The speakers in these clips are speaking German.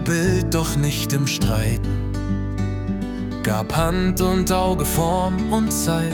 Vorbild, doch nicht im Streiten, gab Hand und Auge, Form und Zeit.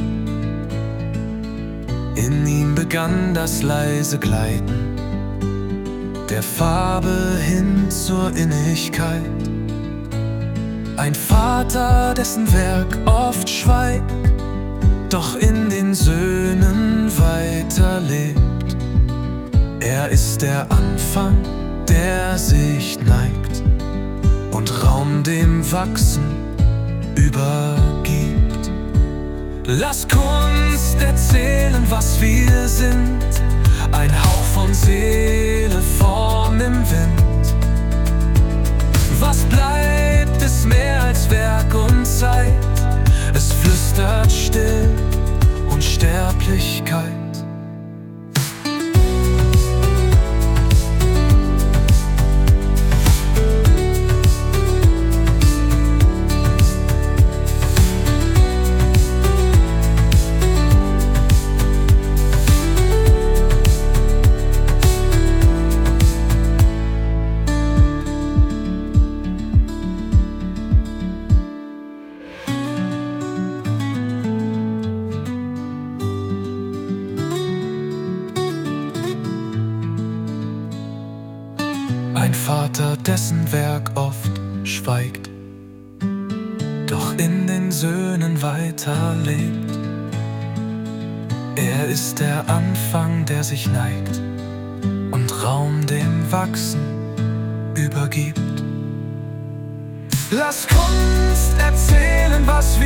In ihm begann das leise Gleiten der Farbe hin zur Innigkeit. Ein Vater, dessen Werk oft schweigt, doch in den Söhnen weiterlebt. Er ist der Anfang, der sich neigt und Raum dem Wachsen übergibt. Lass Kunst erzählen, was wir sind, ein Hauch von Seele, Form im Wind. Was bleibt, ist mehr als Werk und Zeit, es flüstert still Unsterblichkeit. Ein Vater, dessen Werk oft schweigt, doch in den Söhnen weiterlebt. Er ist der Anfang, der sich neigt und Raum dem Wachsen übergibt. Lass Kunst erzählen, was